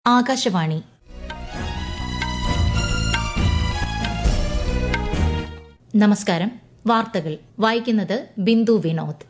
ആകാശവാണി. നമസ്കാരം. വാർത്തകൾ വായിക്കുന്നത് ബിന്ദു വിനോദ്.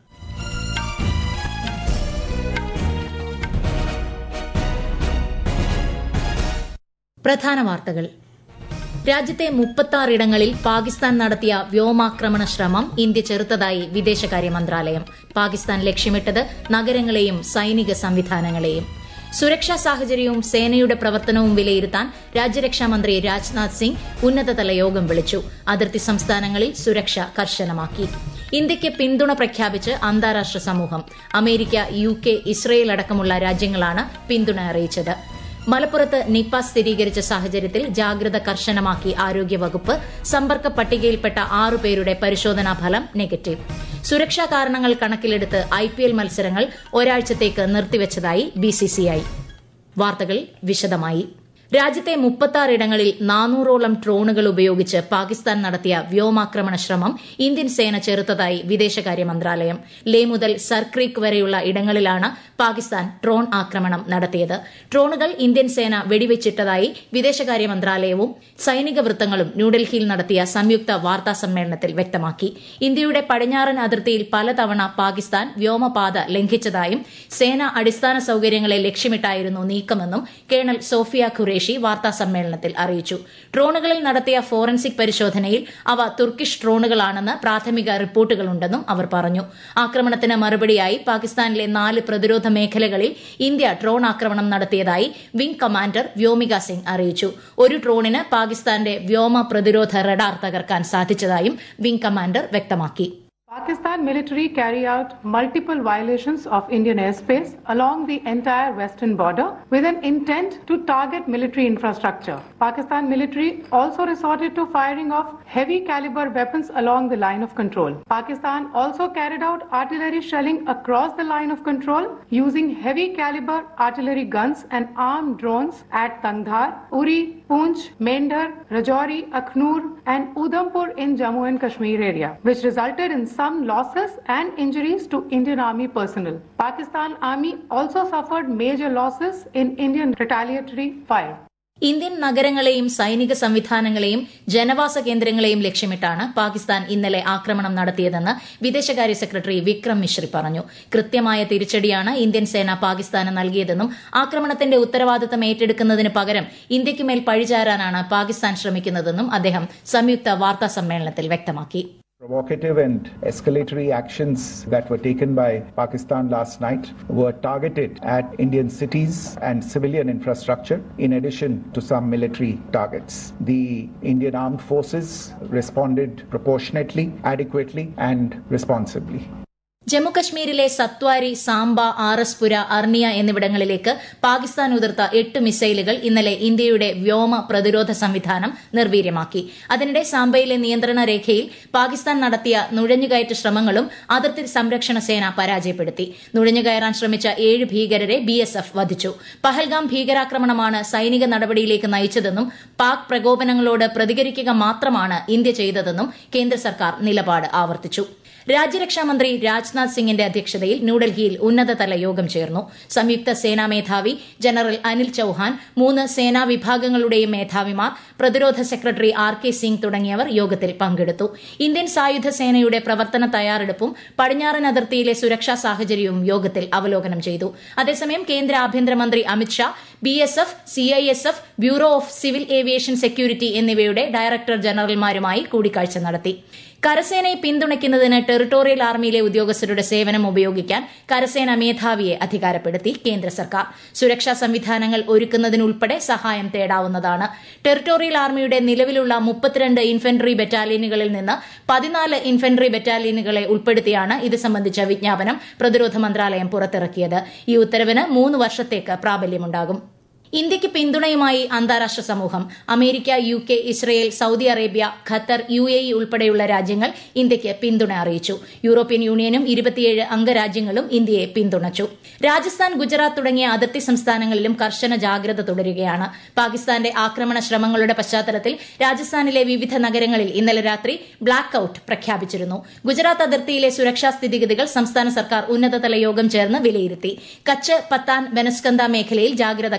പ്രധാന വാർത്തകൾ. രാജ്യത്തെ 36 ഇടങ്ങളിൽ പാകിസ്ഥാൻ നടത്തിയ വ്യോമാക്രമണ ശ്രമം ഇന്ത്യ ചെറുത്തതായി വിദേശകാര്യ മന്ത്രാലയം. പാകിസ്ഥാൻ ലക്ഷ്യമിട്ടത് നഗരങ്ങളെയും സൈനിക സംവിധാനങ്ങളെയും. സുരക്ഷാ സാഹചര്യവും സേനയുടെ പ്രവർത്തനവും വിലയിരുത്താൻ രാജ്യരക്ഷാമന്ത്രി രാജ്നാഥ് സിംഗ് ഉന്നതതല യോഗം വിളിച്ചു. അതിർത്തി സംസ്ഥാനങ്ങളിൽ സുരക്ഷ കർശനമാക്കി. ഇന്ത്യയ്ക്ക് പിന്തുണ പ്രഖ്യാപിച്ച് അന്താരാഷ്ട്ര സമൂഹം. അമേരിക്ക, UK, ഇസ്രയേൽ അടക്കമുള്ള രാജ്യങ്ങളാണ് പിന്തുണ അറിയിച്ചത്. മലപ്പുറത്ത് നിപ സ്ഥിരീകരിച്ച സാഹചര്യത്തിൽ ജാഗ്രത കർശനമാക്കി ആരോഗ്യവകുപ്പ്. സമ്പർക്ക പട്ടികയിൽപ്പെട്ട 6 പേരുടെ പരിശോധനാ ഫലം നെഗറ്റീവ്. സുരക്ഷാ കാരണങ്ങൾ കണക്കിലെടുത്ത് IPL മത്സരങ്ങൾ ഒരാഴ്ചത്തേക്ക് നിർത്തിവച്ചതായി BCCI. വാർത്തകൾ വിശദമായി. രാജ്യത്തെ 36 ഇടങ്ങളിൽ 400ഓളം ഡ്രോണുകൾ ഉപയോഗിച്ച് പാകിസ്ഥാൻ നടത്തിയ വ്യോമാക്രമണ ശ്രമം ഇന്ത്യൻ സേന ചെറുത്തതായി വിദേശകാര്യ മന്ത്രാലയം. ലേ മുതൽ സർക്രീക്ക് വരെയുള്ള ഇടങ്ങളിലാണ് പാകിസ്ഥാൻ ഡ്രോൺ ആക്രമണം നടത്തിയത്. ഡ്രോണുകൾ ഇന്ത്യൻ സേന വെടിവെച്ചിട്ടതായി വിദേശകാര്യ മന്ത്രാലയവും സൈനിക വൃത്തങ്ങളും ന്യൂഡൽഹിയിൽ നടത്തിയ സംയുക്ത വാർത്താ സമ്മേളനത്തിൽ വ്യക്തമാക്കി. ഇന്ത്യയുടെ പടിഞ്ഞാറൻ അതിർത്തിയിൽ പലതവണ പാകിസ്ഥാൻ വ്യോമപാത ലംഘിച്ചതായും സേന അടിസ്ഥാന സൌകര്യങ്ങളെ ലക്ഷ്യമിട്ടായിരുന്നു നീക്കമെന്നും കേണൽ സോഫിയ ഖുറേഷി വാർത്താസമ്മേളനത്തിൽ അറിയിച്ചു. ഡ്രോണുകളിൽ നടത്തിയ ഫോറൻസിക് പരിശോധനയിൽ അവ തുർക്കിഷ് ഡ്രോണുകളാണെന്ന് പ്രാഥമിക റിപ്പോർട്ടുകളുണ്ടെന്നും അവർ പറഞ്ഞു. ആക്രമണത്തിന് മറുപടിയായി പാകിസ്ഥാനിലെ 4 പ്രതിരോധ മേഖലകളിൽ ഇന്ത്യ ഡ്രോൺ ആക്രമണം നടത്തിയതായി വിംഗ് കമാൻഡർ വ്യോമിക സിംഗ് അറിയിച്ചു. ഒരു ഡ്രോണിന് പാകിസ്ഥാന്റെ വ്യോമ പ്രതിരോധ റഡാർ തകർക്കാൻ സാധിച്ചതായും വിംഗ് കമാൻഡർ വ്യക്തമാക്കി. Pakistan military carry out multiple violations of Indian airspace along the entire western border with an intent to target military infrastructure. Pakistan military also resorted to firing of heavy caliber weapons along the line of control. Pakistan also carried out artillery shelling across the line of control using heavy caliber artillery guns and armed drones at Tangdhar, Uri, Poonch, Mendhar, Rajouri, Akhnoor and Udhampur in Jammu and Kashmir area, which resulted in some losses and injuries to Indian Army personnel. Pakistan Army also suffered major losses in Indian retaliatory fire. Indian നഗരങ്ങളെയും സൈനിക സംവിധാനങ്ങളെയും ജനവാസ കേന്ദ്രങ്ങളെയും ലക്ഷ്യമിട്ടാണ് പാകിസ്ഥാൻ ഇന്നലെ ആക്രമണം നടത്തിയതെന്ന് വിദേശകാര്യ secretary Vikram Misri പറഞ്ഞു. കൃത്യമായ തിരിച്ചടിയാണ് ഇന്ത്യൻ സേന പാകിസ്ഥാന് നൽകിയതെന്നും ആക്രമണത്തിന്റെ ഉത്തരവാദിത്തം ഏറ്റെടുക്കുന്നതിന് പകരം ഇന്ത്യയ്ക്കുമേൽ പഴിചാരാനാണ് പാകിസ്ഥാൻ ശ്രമിക്കുന്നതെന്നും അദ്ദേഹം സംയുക്ത വാർത്താ സമ്മേളനത്തിൽ വ്യക്തമാക്കി. Provocative and escalatory actions that were taken by Pakistan last night were targeted at Indian cities and civilian infrastructure in addition to some military targets. The Indian armed forces responded proportionately, adequately and responsibly. ജമ്മുകശ്മീരിലെ സത്വാരി, സാംബ, ആർഎസ്പുര, അർണിയ എന്നിവിടങ്ങളിലേക്ക് പാകിസ്ഥാൻ ഉതിർത്ത 8 മിസൈലുകൾ ഇന്നലെ ഇന്ത്യയുടെ വ്യോമ പ്രതിരോധ സംവിധാനം നിർവീര്യമാക്കി. അതിനിടെ സാംബയിലെ നിയന്ത്രണ രേഖയിൽ പാകിസ്ഥാൻ നടത്തിയ നുഴഞ്ഞുകയറ്റ ശ്രമങ്ങളും അതിർത്തി സംരക്ഷണ സേന പരാജയപ്പെടുത്തി. നുഴഞ്ഞുകയറാൻ ശ്രമിച്ച 7 ഭീകരരെ BSF വധിച്ചു. പഹൽഗാം ഭീകരാക്രമണമാണ് സൈനിക നടപടിയിലേക്ക് നയിച്ചതെന്നും പാക് പ്രകോപനങ്ങളോട് പ്രതികരിക്കുക മാത്രമാണ് ഇന്ത്യ ചെയ്തതെന്നും കേന്ദ്ര സർക്കാർ നിലപാട് ആവർത്തിച്ചു. രാജ്യരക്ഷാമന്ത്രി രാജ്നാഥ് സിംഗിന്റെ അധ്യക്ഷതയിൽ ന്യൂഡൽഹിയിൽ ഉന്നതതല യോഗം ചേർന്നു. സംയുക്ത സേനാ മേധാവി ജനറൽ അനിൽ ചൌഹാൻ, 3 സേനാ വിഭാഗങ്ങളുടെയും മേധാവിമാർ, പ്രതിരോധ സെക്രട്ടറി RK സിംഗ് തുടങ്ങിയവർ യോഗത്തിൽ പങ്കെടുത്തു. ഇന്ത്യൻ സായുധ സേനയുടെ പ്രവർത്തന തയ്യാറെടുപ്പും പടിഞ്ഞാറൻ അതിർത്തിയിലെ സുരക്ഷാ സാഹചര്യവും യോഗത്തിൽ അവലോകനം ചെയ്തു. അതേസമയം കേന്ദ്ര ആഭ്യന്തരമന്ത്രി Amit Shah BSF, CISF, bureau of civil aviation security എന്നിവയുടെ ഡയറക്ടർ ജനറൽമാരുമായി കൂടിക്കാഴ്ച നടത്തി. കരസേനയെ പിന്തുണയ്ക്കുന്നതിന് ടെറിട്ടോറിയൽ ആർമിയിലെ ഉദ്യോഗസ്ഥരുടെ സേവനം ഉപയോഗിക്കാൻ കരസേനാ മേധാവിയെ അധികാരപ്പെടുത്തി കേന്ദ്ര സർക്കാർ. സുരക്ഷാ സംവിധാനങ്ങൾ ഒരുക്കുന്നതിനുൾപ്പെടെ സഹായം തേടാവുന്നതാണ്. ടെറിട്ടോറിയൽ ആർമിയുടെ നിലവിലുള്ള 32 ഇൻഫൻട്രി ബറ്റാലിയനുകളിൽ നിന്ന് 14 ഇൻഫൻട്രി ബറ്റാലിയനുകളെ ഉൾപ്പെടുത്തിയാണ് ഇത് സംബന്ധിച്ച വിജ്ഞാപനം പ്രതിരോധ മന്ത്രാലയം പുറത്തിറക്കിയത്. ഈ ഉത്തരവിന് 3 വർഷത്തേക്ക് പ്രാബല്യമുണ്ടാകും. ഇന്ത്യയ്ക്ക് പിന്തുണയുമായി അന്താരാഷ്ട്ര സമൂഹം. America, UK, Israel, Saudi Arabia, Qatar, UAE ഉൾപ്പെടെയുള്ള രാജ്യങ്ങൾ ഇന്ത്യയ്ക്ക് പിന്തുണ അറിയിച്ചു. യൂറോപ്യൻ യൂണിയനും 27 അംഗരാജ്യങ്ങളും ഇന്ത്യയെ പിന്തുണച്ചു. രാജസ്ഥാൻ, ഗുജറാത്ത് തുടങ്ങിയ അതിർത്തി സംസ്ഥാനങ്ങളിലും കർശന ജാഗ്രത തുടരുകയാണ്. പാകിസ്ഥാന്റെ ആക്രമണ ശ്രമങ്ങളുടെ പശ്ചാത്തലത്തിൽ രാജസ്ഥാനിലെ വിവിധ നഗരങ്ങളിൽ ഇന്നലെ രാത്രി ബ്ലാക്ക് ഔട്ട് പ്രഖ്യാപിച്ചിരുന്നു. ഗുജറാത്ത് അതിർത്തിയിലെ സുരക്ഷാ സ്ഥിതിഗതികൾ സംസ്ഥാന സർക്കാർ ഉന്നതതല യോഗം ചേർന്ന് വിലയിരുത്തി. കച്ച്, പത്താൻ, ബനസ്കന്ദ മേഖലയിൽ ജാഗ്രത കർശനമാക്കി.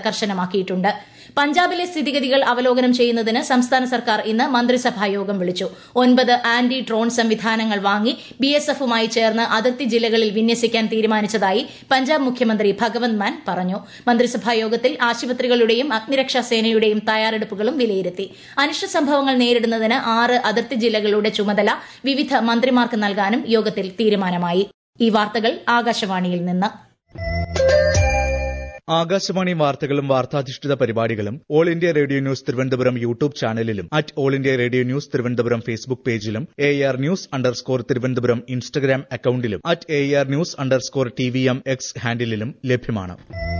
വ്യക്തമാക്കിയിട്ടുണ്ട്. പഞ്ചാബിലെ സ്ഥിതിഗതികൾ അവലോകനം ചെയ്യുന്നതിന് സംസ്ഥാന സർക്കാർ ഇന്ന് മന്ത്രിസഭാ യോഗം വിളിച്ചു. 9 ആന്റി ഡ്രോൺ സംവിധാനങ്ങൾ വാങ്ങി BSFുമായി ചേർന്ന് അതിർത്തി ജില്ലകളിൽ വിന്യസിക്കാൻ തീരുമാനിച്ചതായി പഞ്ചാബ് മുഖ്യമന്ത്രി ഭഗവന്ത് മാൻ പറഞ്ഞു. മന്ത്രിസഭാ യോഗത്തിൽ ആശുപത്രികളുടെയും അഗ്നിരക്ഷാ സേനയുടെയും തയ്യാറെടുപ്പുകളും വിലയിരുത്തി. അനിഷ്ട സംഭവങ്ങൾ നേരിടുന്നതിന് 6 അതിർത്തി ജില്ലകളുടെ ചുമതല വിവിധ മന്ത്രിമാർക്ക് നൽകാനും യോഗത്തിൽ തീരുമാനമായി. ഈ വാർത്തകൾ ആകാശവാണിയിൽ നിന്ന്. ആകാശവാണി വാർത്തകളും വാർത്താധിഷ്ഠിത പരിപാടികളും all India radio news Thiruvananthapuram YouTube ചാനലിലും @all India radio news Thiruvananthapuram Facebook പേജിലും AR News_ തിരുവനന്തപുരം ഇൻസ്റ്റഗ്രാം അക്കൌണ്ടിലും @AR News_TVM X ഹാൻഡിലും ലഭ്യമാണ്.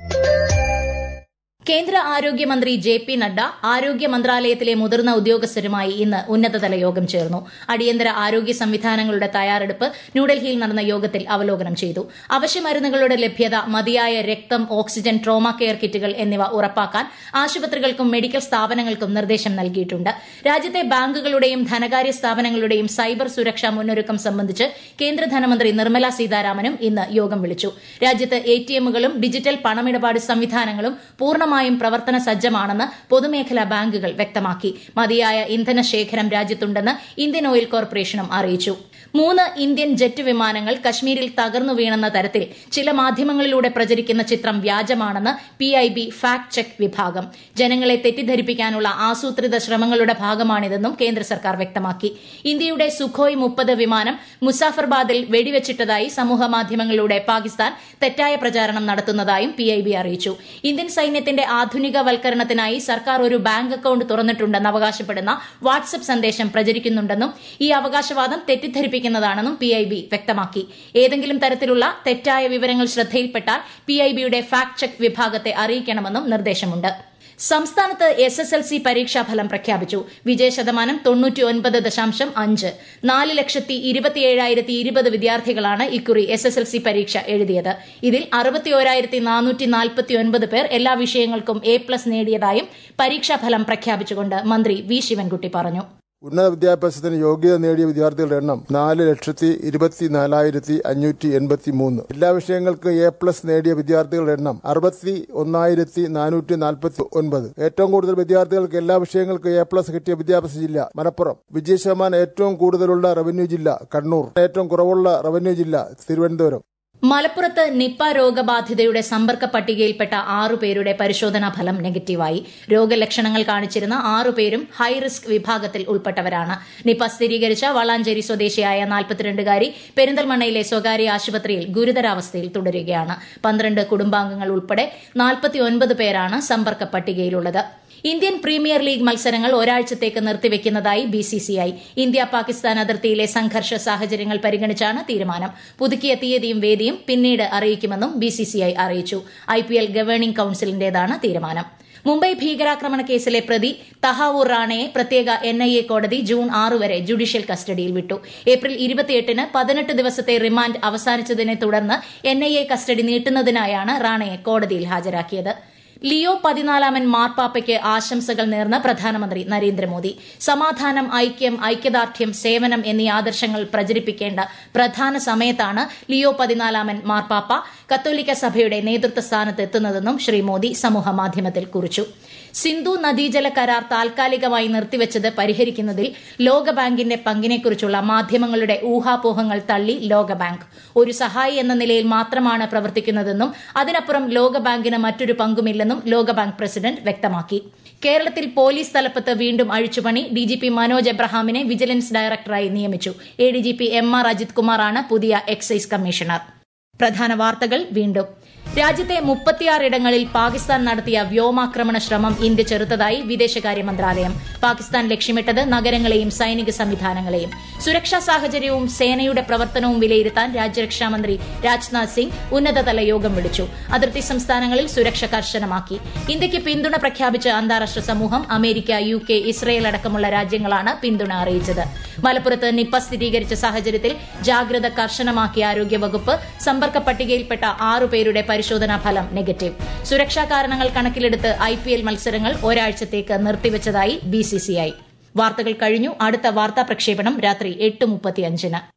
കേന്ദ്ര ആരോഗ്യമന്ത്രി JP നഡ്ഡ ആരോഗ്യ മന്ത്രാലയത്തിലെ മുതിർന്ന ഉദ്യോഗസ്ഥരുമായി ഇന്ന് ഉന്നതതല യോഗം ചേർന്നു. അടിയന്തര ആരോഗ്യ സംവിധാനങ്ങളുടെ തയ്യാറെടുപ്പ് ന്യൂഡൽഹിയിൽ നടന്ന യോഗത്തിൽ അവലോകനം ചെയ്തു. അവശ്യമരുന്നുകളുടെ ലഭ്യത, മതിയായ രക്തം, ഓക്സിജൻ, ട്രോമ കെയർ കിറ്റുകൾ എന്നിവ ഉറപ്പാക്കാൻ ആശുപത്രികൾക്കും മെഡിക്കൽ സ്ഥാപനങ്ങൾക്കും നിർദ്ദേശം നൽകിയിട്ടുണ്ട്. രാജ്യത്തെ ബാങ്കുകളുടെയും ധനകാര്യ സ്ഥാപനങ്ങളുടെയും സൈബർ സുരക്ഷാ മുന്നൊരുക്കം സംബന്ധിച്ച് കേന്ദ്ര ധനമന്ത്രി നിർമ്മല സീതാരാമനും ഇന്ന് യോഗം വിളിച്ചു. രാജ്യത്ത് ATMകളും ഡിജിറ്റൽ പണമിടപാട് സംവിധാനങ്ങളും പൂർണ്ണമായും പ്രവർത്തന സജ്ജമാണെന്ന് പൊതുമേഖലാ ബാങ്കുകൾ വ്യക്തമാക്കി. മതിയായ ഇന്ധനശേഖരം രാജ്യത്തുണ്ടെന്ന് ഇന്ത്യൻ ഓയിൽ കോർപ്പറേഷനും അറിയിച്ചു. 3 ഇന്ത്യൻ ജെറ്റ് വിമാനങ്ങൾ കശ്മീരിൽ തകർന്നു വീണെന്ന തരത്തിൽ ചില മാധ്യമങ്ങളിലൂടെ പ്രചരിക്കുന്ന ചിത്രം വ്യാജമാണെന്ന് PIB ഫാക്ട് ചെക്ക് വിഭാഗം. ജനങ്ങളെ തെറ്റിദ്ധരിപ്പിക്കാനുള്ള ആസൂത്രിത ശ്രമങ്ങളുടെ ഭാഗമാണിതെന്നും കേന്ദ്ര സർക്കാർ വ്യക്തമാക്കി. ഇന്ത്യയുടെ സുഖോയ് 30 വിമാനം മുസാഫർബാദിൽ വെടിവെച്ചിട്ടതായി സമൂഹമാധ്യമങ്ങളിലൂടെ പാകിസ്ഥാൻ തെറ്റായ പ്രചാരണം നടത്തുന്നതായും PIB അറിയിച്ചു. ഇന്ത്യൻ സൈന്യത്തിന്റെ ആധുനികവൽക്കരണത്തിനായി സർക്കാർ ഒരു ബാങ്ക് അക്കൌണ്ട് തുറന്നിട്ടുണ്ടെന്ന് അവകാശപ്പെടുന്ന വാട്സ്ആപ്പ് സന്ദേശം പ്രചരിക്കുന്നുണ്ടെന്നും ഈ അവകാശവാദം തെറ്റിദ്ധരിപ്പിക്കുന്നതാണെന്നും PIB വ്യക്തമാക്കി. ഏതെങ്കിലും തരത്തിലുള്ള തെറ്റായ വിവരങ്ങൾ ശ്രദ്ധയിൽപ്പെട്ടാൽ PIBയുടെ ഫാക്ട് ചെക്ക് വിഭാഗത്തെ അറിയിക്കണമെന്നും നിർദ്ദേശമുണ്ട്. സംസ്ഥാനത്ത് SSLC പരീക്ഷാഫലം പ്രഖ്യാപിച്ചു. വിജയശതമാനം 99.5. 4,27,020 വിദ്യാർത്ഥികളാണ് ഇക്കുറി SSLC പരീക്ഷ എഴുതിയത്. ഇതിൽ 61,449 പേർ എല്ലാ വിഷയങ്ങൾക്കും A+ നേടിയതായും പരീക്ഷാഫലം പ്രഖ്യാപിച്ചുകൊണ്ട് മന്ത്രി V. ശിവൻകുട്ടി പറഞ്ഞു. ഉന്നത വിദ്യാഭ്യാസത്തിന് യോഗ്യത നേടിയ വിദ്യാർത്ഥികളുടെ എണ്ണം 4,24,583. എല്ലാ വിഷയങ്ങൾക്കും A+ നേടിയ വിദ്യാർത്ഥികളുടെ എണ്ണം 61,449. ഏറ്റവും കൂടുതൽ വിദ്യാർത്ഥികൾക്ക് എല്ലാ വിഷയങ്ങൾക്കും A+ കിട്ടിയ വിദ്യാഭ്യാസ ജില്ല മലപ്പുറം. വിജയശതമാനം ഏറ്റവും കൂടുതലുള്ള റവന്യൂ ജില്ല കണ്ണൂർ. ഏറ്റവും കുറവുള്ള റവന്യൂ ജില്ല തിരുവനന്തപുരം. മലപ്പുറത്ത് നിപ്പ രോഗബാധിതയുടെ സമ്പർക്ക പട്ടികയിൽപ്പെട്ട 6 പേരുടെ പരിശോധനാ ഫലം നെഗറ്റീവായി. രോഗലക്ഷണങ്ങൾ കാണിച്ചിരുന്ന 6 പേരും ഹൈറിസ്ക് വിഭാഗത്തിൽ ഉൾപ്പെട്ടവരാണ്. നിപ്പ സ്ഥിരീകരിച്ച വളാഞ്ചേരി സ്വദേശിയായ 42-കാരി പെരിന്തൽമണ്ണയിലെ സ്വകാര്യ ആശുപത്രിയിൽ ഗുരുതരാവസ്ഥയിൽ തുടരുകയാണ്. 12 കുടുംബാംഗങ്ങൾ ഉൾപ്പെടെ 49 പേരാണ് സമ്പർക്ക പട്ടികയിലുള്ളത്. ഇന്ത്യൻ പ്രീമിയർ ലീഗ് മത്സരങ്ങൾ ഒരാഴ്ചത്തേക്ക് നിർത്തിവെക്കുന്നതായി BCCI. ഇന്ത്യ പാകിസ്ഥാൻ അതിർത്തിയിലെ സംഘർഷ സാഹചര്യങ്ങൾ പരിഗണിച്ചാണ് തീരുമാനം. പുതുക്കിയ തീയതിയും വേദിയും പിന്നീട് അറിയിക്കുമെന്നും BCCI അറിയിച്ചു. IPL ഗവേണിംഗ് കൌൺസിലിന്റേതാണ് തീരുമാനം. മുംബൈ ഭീകരാക്രമണ കേസിലെ പ്രതി തഹാവൂർ റാണയെ പ്രത്യേക NIA കോടതി ജൂൺ 6 വരെ ജുഡീഷ്യൽ കസ്റ്റഡിയിൽ വിട്ടു. ഏപ്രിൽ 28-ന് 18 ദിവസത്തെ റിമാൻഡ് അവസാനിച്ചതിനെ തുടർന്ന് NIA കസ്റ്റഡി നീട്ടുന്നതിനായാണ് റാണയെ കോടതിയിൽ ഹാജരാക്കിയത്. ലിയോ 14 മാർപ്പാപ്പയ്ക്ക് ആശംസകൾ നേർന്ന പ്രധാനമന്ത്രി നരേന്ദ്രമോദി. സമാധാനം, ഐക്യം, ഐക്യദാർഢ്യം, സേവനം എന്നീ ആദർശങ്ങൾ പ്രചരിപ്പിക്കേണ്ട പ്രധാന സമയത്താണ് ലിയോ 14 മാർപ്പാപ്പ കത്തോലിക്ക സഭയുടെ നേതൃത്വ സ്ഥാനത്ത് എത്തുന്നതെന്നും ശ്രീ മോദി സമൂഹമാധ്യമത്തിൽ കുറിച്ചു. സിന്ധു നദീജല കരാർ താൽക്കാലികമായി നിർത്തിവച്ചത് പരിഹരിക്കുന്നതിൽ ലോകബാങ്കിന്റെ പങ്കിനെക്കുറിച്ചുള്ള മാധ്യമങ്ങളുടെ ഊഹാപോഹങ്ങൾ തള്ളി ലോകബാങ്ക്. ഒരു സഹായി എന്ന നിലയിൽ മാത്രമാണ് പ്രവർത്തിക്കുന്നതെന്നും അതിനപ്പുറം ലോകബാങ്കിന് മറ്റൊരു പങ്കുമില്ലെന്നും ലോകബാങ്ക് പ്രസിഡന്റ് വ്യക്തമാക്കി. കേരളത്തിൽ പോലീസ് തലപ്പത്ത് വീണ്ടും അഴിച്ചുപണി. DGP മനോജ് എബ്രഹാമിനെ വിജിലൻസ് ഡയറക്ടറായി നിയമിച്ചു. ADGP MR അജിത് കുമാറാണ് പുതിയ എക്സൈസ് കമ്മീഷണർ. പ്രധാന വാർത്തകൾ വീണ്ടും. രാജ്യത്തെ 36 ഇടങ്ങളിൽ പാകിസ്ഥാൻ നടത്തിയ വ്യോമാക്രമണ ശ്രമം ഇന്ത്യ ചെറുത്തതായി വിദേശകാര്യ മന്ത്രാലയം. പാകിസ്ഥാൻ ലക്ഷ്യമിട്ടത് നഗരങ്ങളെയും സൈനിക സംവിധാനങ്ങളെയും. സുരക്ഷാ സാഹചര്യവും സേനയുടെ പ്രവർത്തനവും വിലയിരുത്താൻ രാജ്യരക്ഷാമന്ത്രി രാജ്നാഥ് സിംഗ് ഉന്നതതല യോഗം വിളിച്ചു. അതിർത്തി സംസ്ഥാനങ്ങളിൽ സുരക്ഷ കർശനമാക്കി. ഇന്ത്യയ്ക്ക് പിന്തുണ പ്രഖ്യാപിച്ച അന്താരാഷ്ട്ര സമൂഹം. അമേരിക്ക, UK, ഇസ്രയേൽ അടക്കമുള്ള രാജ്യങ്ങളാണ് പിന്തുണ അറിയിച്ചത്. മലപ്പുറത്ത് നിപ്പ സ്ഥിരീകരിച്ച സാഹചര്യത്തിൽ ജാഗ്രത കർശനമാക്കിയ ആരോഗ്യവകുപ്പ്. സമ്പർക്ക പട്ടികയിൽപ്പെട്ട 6 പേരുടെ പരിശോധനാ ഫലം നെഗറ്റീവ്. സുരക്ഷാ കാരണങ്ങൾ കണക്കിലെടുത്ത് IPL മത്സരങ്ങൾ ഒരാഴ്ചത്തേക്ക് നിർത്തിവച്ചതായി BCCI. വാർത്തകൾ കഴിഞ്ഞു. അടുത്ത വാർത്താ പ്രക്ഷേപണം രാത്രി 8:35.